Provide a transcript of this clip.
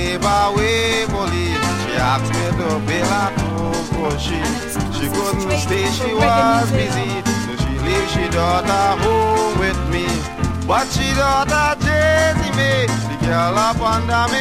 neighbor way police. She asked me to bail her home for she couldn't stay, she was busy. So she leave she daughter home with me. But she daughter Daisy me, the girl up under me.